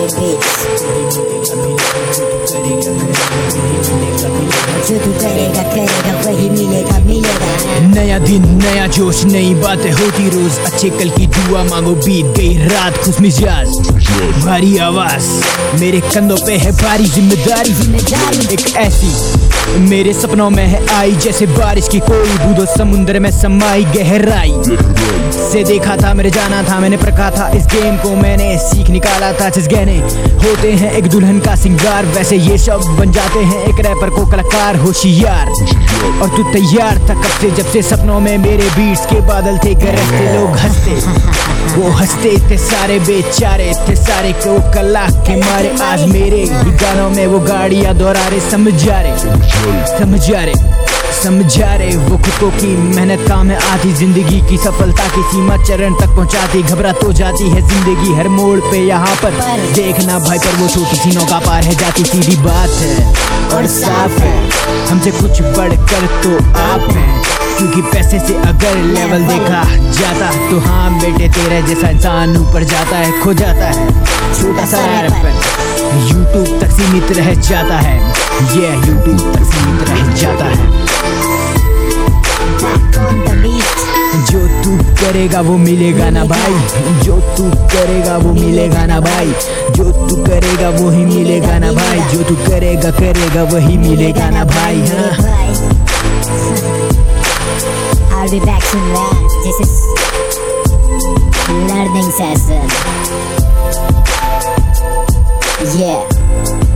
beats. जो तू करेगा करेगा वही मिलेगा मिलेगा। नया दिन नया जोश नई बातें होती रोज, अच्छे कल की दुआ मांगो बीत गई रात खुश मिजाज। भारी आवाज मेरे कंधों पे है भारी जिम्मेदारी, एक ऐसी मेरे सपनों में है आई जैसे बारिश की कोई बूंदों समुद्र में समाई गहराई से देखा था मेरे जाना था मैंने परखा था इस गेम को मैंने सीख निकाला था। जिस गहने होते हैं एक दुल्हन का सिंगार वैसे ये शब्द बन जाते हैं एक रैपर को कलाकार होशियार। और तू तैयार था कब से जब से सपनों में मेरे बीट्स के बादल थे गरजते लोग हंसते वो हंसते थे सारे बेचारे थे सारे को कला के मारे आज मेरे ही गानों में वो गाड़ियां दोहरा रहे समझा रहे वो खुद की मेहनत काम है आधी जिंदगी की सफलता की सीमा चरण तक पहुंचाती घबरा तो जाती है जिंदगी हर मोड़ पे यहाँ पर देखना भाई पर वो छोटी सी नौका पार है जाती सीधी बात है और साफ है हमसे कुछ बढ़कर तो आप हैं क्योंकि पैसे से अगर लेवल देखा जाता तो हाँ बेटे तेरे जैसा इंसान ऊपर जाता है खो जाता है छोटा सा यूट्यूब तक सीमित रह जाता है ये यूट्यूब तक सीमित रह जाता है। जो तू करेगा वो मिलेगा ना भाई जो तू करेगा वो मिलेगा ना भाई जो तू करेगा वो ही मिलेगा ना भाई जो तू करेगा वही मिलेगा ना भाई। हाँ I'll be back soon man. This is learning session. Yeah.